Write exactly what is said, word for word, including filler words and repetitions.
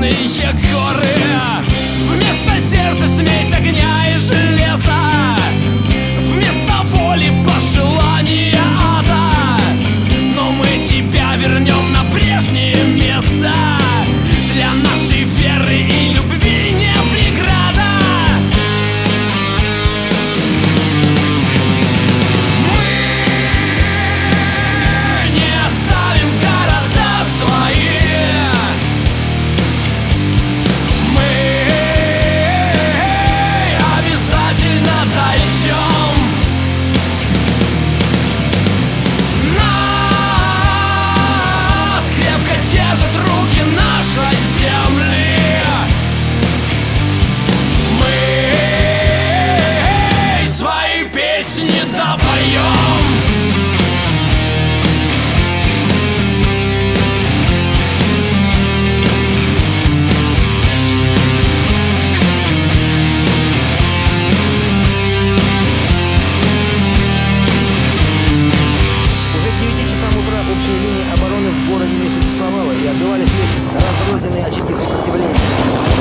снежные горы. Вместо сердца смесь огня и железа, вместо воли пожелания ада. Но мы тебя вернем на прежнее место. Для нашей веры и любви не преграда. Мы не оставим города свои. Мы обязательно дойдем. Нас крепко держат руки нашей земли. Мы свои песни допоем. Уже к девяти часам утра общей линии обороны в городе не существовало, и отбивались лишь разрозненные очаги сопротивления.